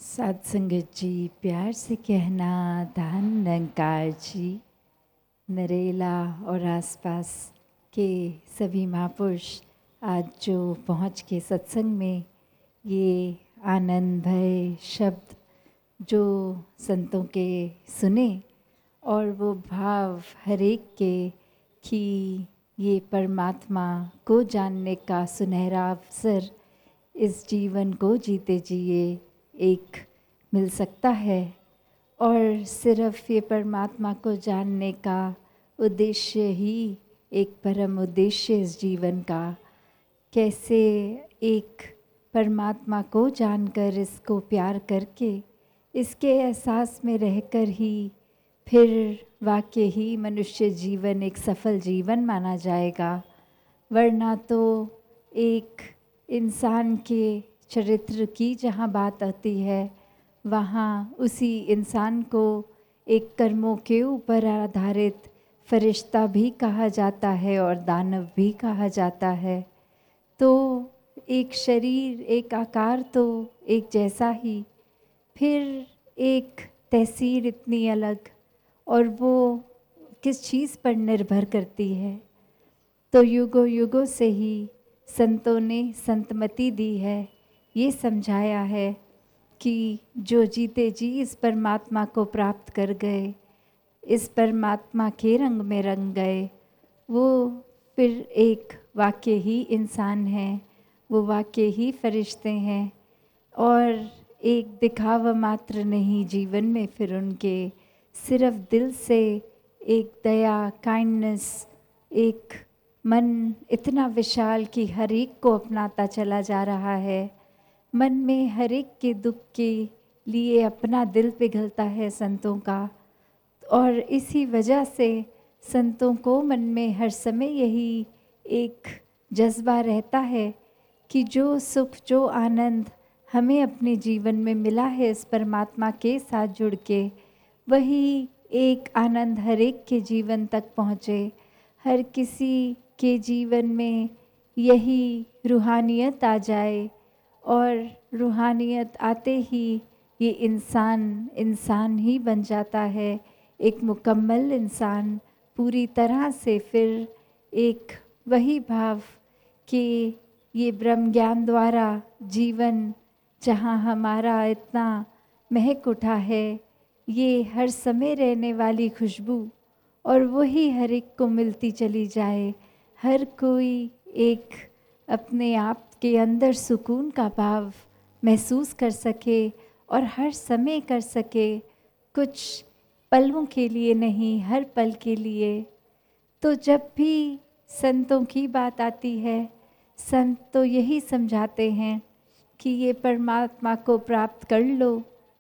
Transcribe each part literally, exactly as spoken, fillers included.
साध संगत जी, प्यार से कहना धन निरंकार जी, नरेला और आसपास के सभी महापुरुष आज जो पहुँच के सत्संग में ये आनंद भय शब्द जो संतों के सुने और वो भाव हरेक के कि ये परमात्मा को जानने का सुनहरा अवसर इस जीवन को जीते जिए एक मिल सकता है। और सिर्फ ये परमात्मा को जानने का उद्देश्य ही एक परम उद्देश्य इस जीवन का, कैसे एक परमात्मा को जानकर इसको प्यार करके इसके एहसास में रहकर ही फिर वाकई ही मनुष्य जीवन एक सफल जीवन माना जाएगा। वरना तो एक इंसान के चरित्र की जहाँ बात आती है वहाँ उसी इंसान को एक कर्मों के ऊपर आधारित फरिश्ता भी कहा जाता है और दानव भी कहा जाता है। तो एक शरीर एक आकार तो एक जैसा ही, फिर एक तहसीर इतनी अलग, और वो किस चीज़ पर निर्भर करती है। तो युगों युगों से ही संतों ने संतमति दी है, ये समझाया है कि जो जीते जी इस परमात्मा को प्राप्त कर गए, इस परमात्मा के रंग में रंग गए, वो फिर एक वाकई ही इंसान हैं, वो वाकई ही फरिश्ते हैं। और एक दिखावा मात्र नहीं जीवन में फिर उनके, सिर्फ दिल से एक दया काइंडनेस, एक मन इतना विशाल कि हर एक को अपनाता चला जा रहा है। मन में हर एक के दुख के लिए अपना दिल पिघलता है संतों का, और इसी वजह से संतों को मन में हर समय यही एक जज्बा रहता है कि जो सुख जो आनंद हमें अपने जीवन में मिला है इस परमात्मा के साथ जुड़ के, वही एक आनंद हर एक के जीवन तक पहुँचे। हर किसी के जीवन में यही रूहानियत आ जाए, और रूहानियत आते ही ये इंसान इंसान ही बन जाता है, एक मुकम्मल इंसान पूरी तरह से। फिर एक वही भाव कि ये ब्रह्म ज्ञान द्वारा जीवन जहाँ हमारा इतना महक उठा है, ये हर समय रहने वाली खुशबू, और वही हर एक को मिलती चली जाए। हर कोई एक अपने आप के अंदर सुकून का भाव महसूस कर सके और हर समय कर सके, कुछ पलों के लिए नहीं, हर पल के लिए। तो जब भी संतों की बात आती है, संत तो यही समझाते हैं कि ये परमात्मा को प्राप्त कर लो,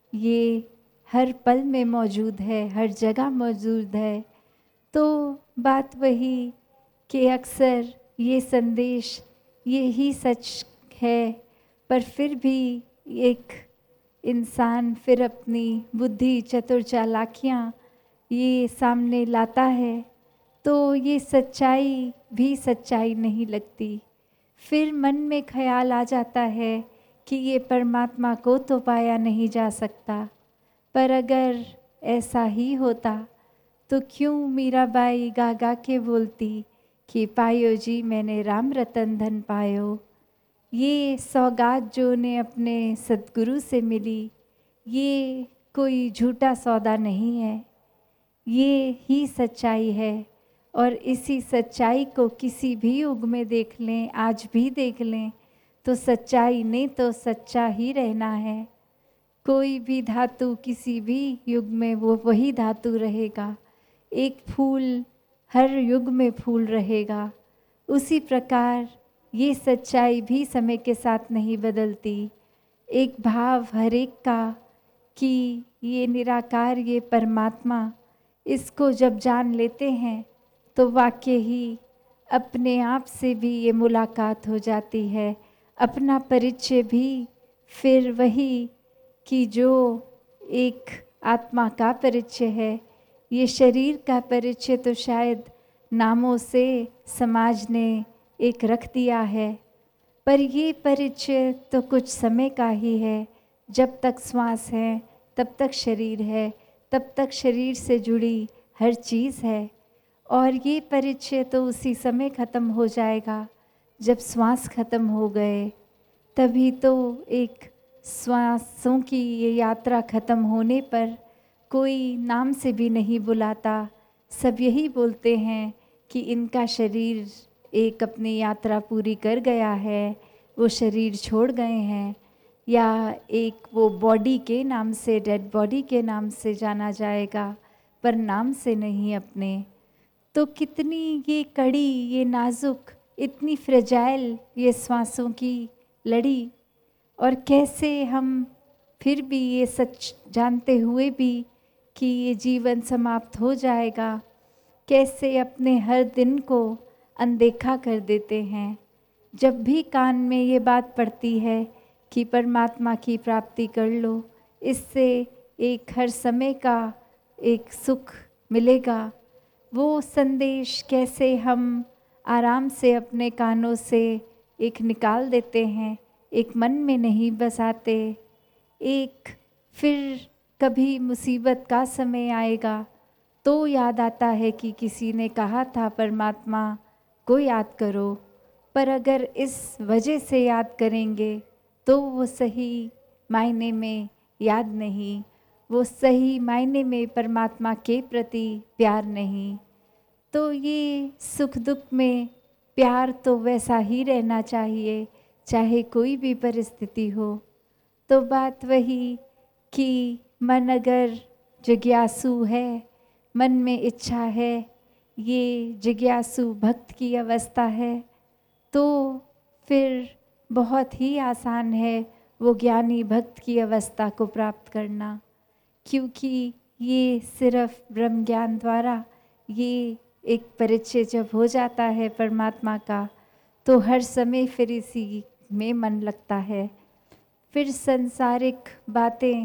ये हर पल में मौजूद है, हर जगह मौजूद है। तो बात वही कि अक्सर ये संदेश ये ही सच है, पर फिर भी एक इंसान फिर अपनी बुद्धि चतुर चालाकियाँ ये सामने लाता है, तो ये सच्चाई भी सच्चाई नहीं लगती। फिर मन में ख्याल आ जाता है कि ये परमात्मा को तो पाया नहीं जा सकता। पर अगर ऐसा ही होता तो क्यों मीराबाई गा गा के बोलती कि पायो जी मैंने राम रतन धन पायो। ये सौगात जो उन्हें अपने सद्गुरु से मिली, ये कोई झूठा सौदा नहीं है, ये ही सच्चाई है। और इसी सच्चाई को किसी भी युग में देख लें, आज भी देख लें, तो सच्चाई ने तो सच्चा ही रहना है। कोई भी धातु किसी भी युग में वो वही धातु रहेगा। एक फूल हर युग में फूल रहेगा। उसी प्रकार ये सच्चाई भी समय के साथ नहीं बदलती। एक भाव हर एक का कि ये निराकार, ये परमात्मा, इसको जब जान लेते हैं तो वाकई ही अपने आप से भी ये मुलाकात हो जाती है। अपना परिचय भी फिर वही कि जो एक आत्मा का परिचय है, ये शरीर का परिचय तो शायद नामों से समाज ने एक रख दिया है, पर ये परिचय तो कुछ समय का ही है। जब तक श्वास है तब तक शरीर है, तब तक शरीर से जुड़ी हर चीज़ है। और ये परिचय तो उसी समय ख़त्म हो जाएगा जब श्वास ख़त्म हो गए, तभी तो एक श्वासों की ये यात्रा ख़त्म होने पर कोई नाम से भी नहीं बुलाता। सब यही बोलते हैं कि इनका शरीर एक अपनी यात्रा पूरी कर गया है, वो शरीर छोड़ गए हैं, या एक वो बॉडी के नाम से, डेड बॉडी के नाम से जाना जाएगा, पर नाम से नहीं अपने। तो कितनी ये कड़ी, ये नाजुक, इतनी फ्रेजाइल ये श्वासों की लड़ी, और कैसे हम फिर भी ये सच जानते हुए भी कि ये जीवन समाप्त हो जाएगा, कैसे अपने हर दिन को अनदेखा कर देते हैं। जब भी कान में ये बात पड़ती है कि परमात्मा की प्राप्ति कर लो, इससे एक हर समय का एक सुख मिलेगा, वो संदेश कैसे हम आराम से अपने कानों से एक निकाल देते हैं, एक मन में नहीं बसाते। एक फिर कभी मुसीबत का समय आएगा तो याद आता है कि किसी ने कहा था परमात्मा को याद करो, पर अगर इस वजह से याद करेंगे तो वो सही मायने में याद नहीं, वो सही मायने में परमात्मा के प्रति प्यार नहीं। तो ये सुख दुख में प्यार तो वैसा ही रहना चाहिए, चाहे कोई भी परिस्थिति हो। तो बात वही कि मन अगर जिज्ञासु है, मन में इच्छा है, ये जिज्ञासु भक्त की अवस्था है, तो फिर बहुत ही आसान है वो ज्ञानी भक्त की अवस्था को प्राप्त करना। क्योंकि ये सिर्फ ब्रह्म ज्ञान द्वारा ये एक परिचय जब हो जाता है परमात्मा का, तो हर समय फिर इसी में मन लगता है। फिर संसारिक बातें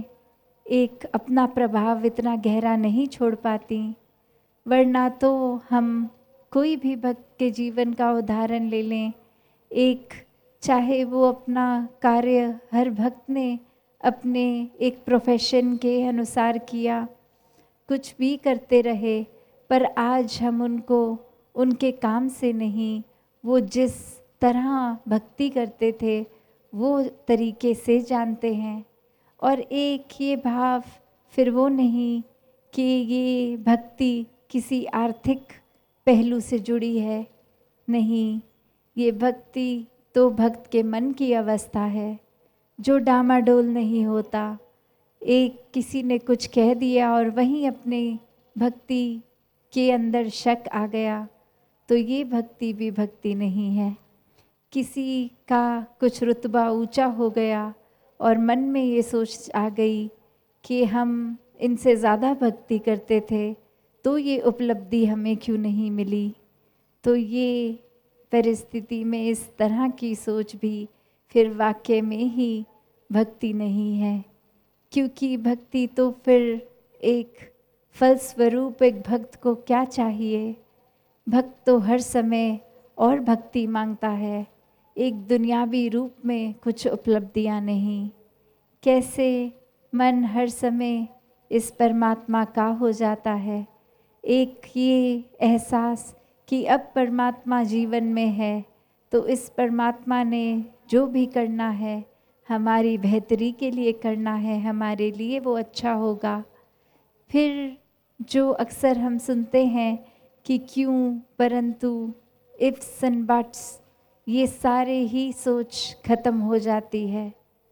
एक अपना प्रभाव इतना गहरा नहीं छोड़ पाती, वरना तो हम कोई भी भक्त के जीवन का उदाहरण ले लें, एक चाहे वो अपना कार्य हर भक्त ने अपने एक प्रोफेशन के अनुसार किया, कुछ भी करते रहे, पर आज हम उनको उनके काम से नहीं, वो जिस तरह भक्ति करते थे वो तरीके से जानते हैं। और एक ये भाव फिर वो नहीं कि ये भक्ति किसी आर्थिक पहलू से जुड़ी है, नहीं, ये भक्ति तो भक्त के मन की अवस्था है जो डामाडोल नहीं होता। एक किसी ने कुछ कह दिया और वहीं अपने भक्ति के अंदर शक आ गया, तो ये भक्ति भी भक्ति नहीं है। किसी का कुछ रुतबा ऊंचा हो गया और मन में ये सोच आ गई कि हम इनसे ज़्यादा भक्ति करते थे, तो ये उपलब्धि हमें क्यों नहीं मिली। तो ये परिस्थिति में इस तरह की सोच भी फिर वाक्य में ही भक्ति नहीं है। क्योंकि भक्ति तो फिर एक फलस्वरूप, एक भक्त को क्या चाहिए, भक्त तो हर समय और भक्ति मांगता है, एक दुनियावी रूप में कुछ उपलब्धियां नहीं। कैसे मन हर समय इस परमात्मा का हो जाता है, एक ये एहसास कि अब परमात्मा जीवन में है, तो इस परमात्मा ने जो भी करना है हमारी बेहतरी के लिए करना है, हमारे लिए वो अच्छा होगा। फिर जो अक्सर हम सुनते हैं कि क्यों, परंतु, इफ्स एंड बट्स, ये सारे ही सोच खत्म हो जाती है।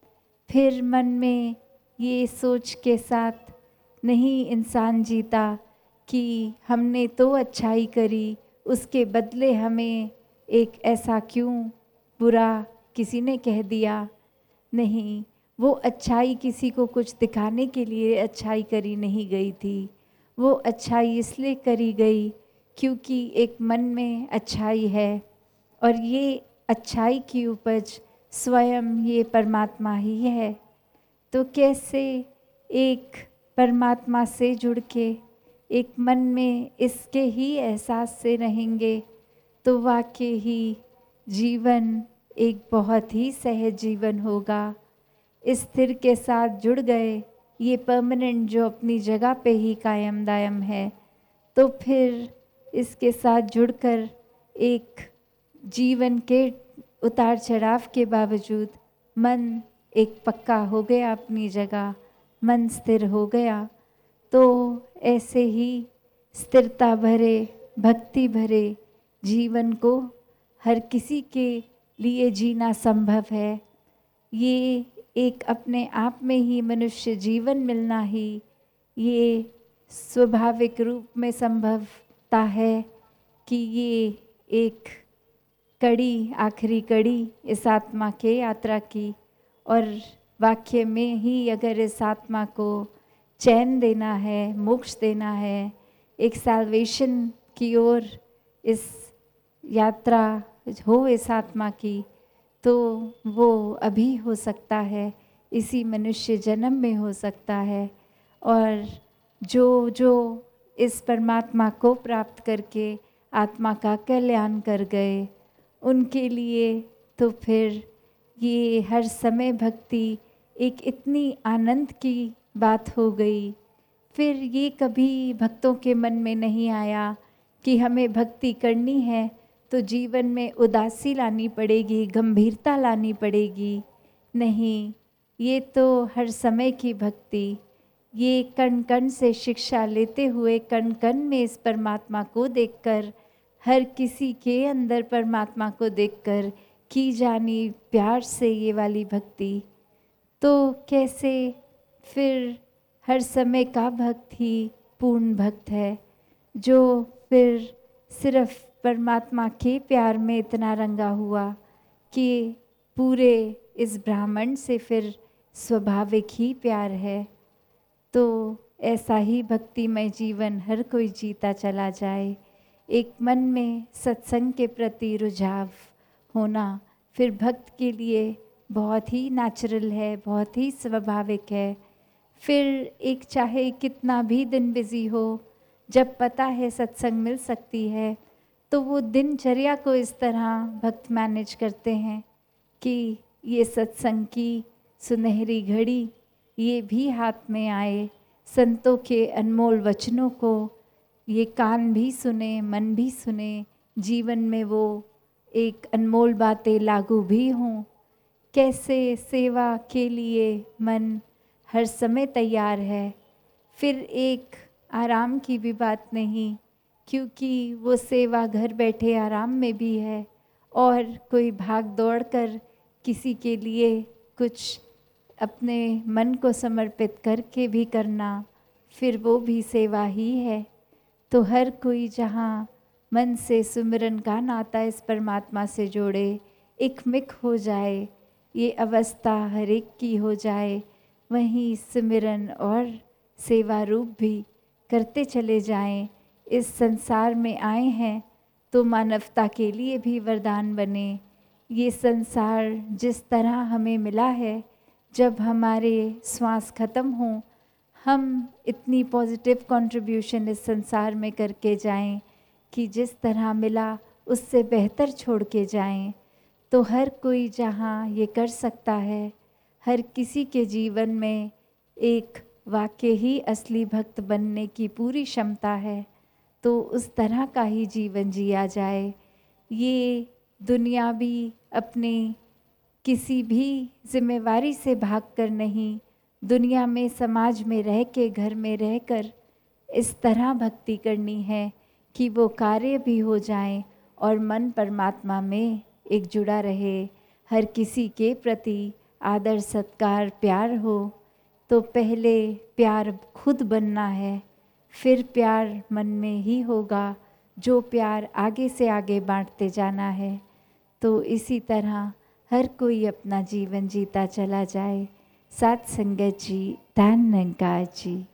फिर मन में ये सोच के साथ नहीं इंसान जीता कि हमने तो अच्छाई करी, उसके बदले हमें एक ऐसा क्यों बुरा किसी ने कह दिया। नहीं, वो अच्छाई किसी को कुछ दिखाने के लिए अच्छाई करी नहीं गई थी, वो अच्छाई इसलिए करी गई क्योंकि एक मन में अच्छाई है, और ये अच्छाई की उपज स्वयं ये परमात्मा ही है। तो कैसे एक परमात्मा से जुड़ के एक मन में इसके ही एहसास से रहेंगे, तो वाकई ही जीवन एक बहुत ही सहज जीवन होगा। इस स्थिर के साथ जुड़ गए, ये परमानेंट जो अपनी जगह पे ही कायम दायम है, तो फिर इसके साथ जुड़कर एक जीवन के उतार चढ़ाव के बावजूद मन एक पक्का हो गया अपनी जगह, मन स्थिर हो गया। तो ऐसे ही स्थिरता भरे, भक्ति भरे जीवन को हर किसी के लिए जीना संभव है। ये एक अपने आप में ही मनुष्य जीवन मिलना ही ये स्वाभाविक रूप में संभवता है कि ये एक कड़ी, आखिरी कड़ी इस आत्मा के यात्रा की, और वाक्य में ही अगर इस आत्मा को चैन देना है, मोक्ष देना है, एक सैल्वेशन की ओर इस यात्रा हो इस आत्मा की, तो वो अभी हो सकता है, इसी मनुष्य जन्म में हो सकता है। और जो जो इस परमात्मा को प्राप्त करके आत्मा का कल्याण कर गए, उनके लिए तो फिर ये हर समय भक्ति एक इतनी आनंद की बात हो गई। फिर ये कभी भक्तों के मन में नहीं आया कि हमें भक्ति करनी है तो जीवन में उदासी लानी पड़ेगी, गंभीरता लानी पड़ेगी। नहीं, ये तो हर समय की भक्ति, ये कण कण से शिक्षा लेते हुए, कण कण में इस परमात्मा को देखकर, हर किसी के अंदर परमात्मा को देखकर की जानी प्यार से ये वाली भक्ति, तो कैसे फिर हर समय का भक्त ही पूर्ण भक्त है, जो फिर सिर्फ परमात्मा के प्यार में इतना रंगा हुआ कि पूरे इस ब्राह्मण से फिर स्वाभाविक ही प्यार है। तो ऐसा ही भक्तिमय जीवन हर कोई जीता चला जाए, एक मन में सत्संग के प्रति रुझाव होना फिर भक्त के लिए बहुत ही नेचुरल है, बहुत ही स्वाभाविक है। फिर एक चाहे कितना भी दिन बिजी हो, जब पता है सत्संग मिल सकती है, तो वो दिनचर्या को इस तरह भक्त मैनेज करते हैं कि ये सत्संग की सुनहरी घड़ी ये भी हाथ में आए, संतों के अनमोल वचनों को ये कान भी सुने, मन भी सुने, जीवन में वो एक अनमोल बातें लागू भी हों। कैसे सेवा के लिए मन हर समय तैयार है। फिर एक आराम की भी बात नहीं, क्योंकि वो सेवा घर बैठे आराम में भी है, और कोई भाग दौड़ कर किसी के लिए कुछ अपने मन को समर्पित करके भी करना, फिर वो भी सेवा ही है। तो हर कोई जहाँ मन से सुमिरन का नाता इस परमात्मा से जोड़े, एक मिक हो जाए, ये अवस्था हर एक की हो जाए, वहीं सिमरन और सेवा रूप भी करते चले जाएं। इस संसार में आए हैं तो मानवता के लिए भी वरदान बने। ये संसार जिस तरह हमें मिला है, जब हमारे श्वास खत्म हों, हम इतनी पॉजिटिव कंट्रीब्यूशन इस संसार में करके जाएं कि जिस तरह मिला उससे बेहतर छोड़ के जाएं। तो हर कोई जहाँ ये कर सकता है, हर किसी के जीवन में एक वाकई ही असली भक्त बनने की पूरी क्षमता है, तो उस तरह का ही जीवन जिया जाए। ये दुनिया भी अपने किसी भी जिम्मेवारी से भागकर नहीं, दुनिया में समाज में रह के, घर में रहकर इस तरह भक्ति करनी है कि वो कार्य भी हो जाए और मन परमात्मा में एक जुड़ा रहे, हर किसी के प्रति आदर सत्कार प्यार हो। तो पहले प्यार खुद बनना है, फिर प्यार मन में ही होगा, जो प्यार आगे से आगे बांटते जाना है। तो इसी तरह हर कोई अपना जीवन जीता चला जाए। साथ संगत जी, धन निरंकार जी।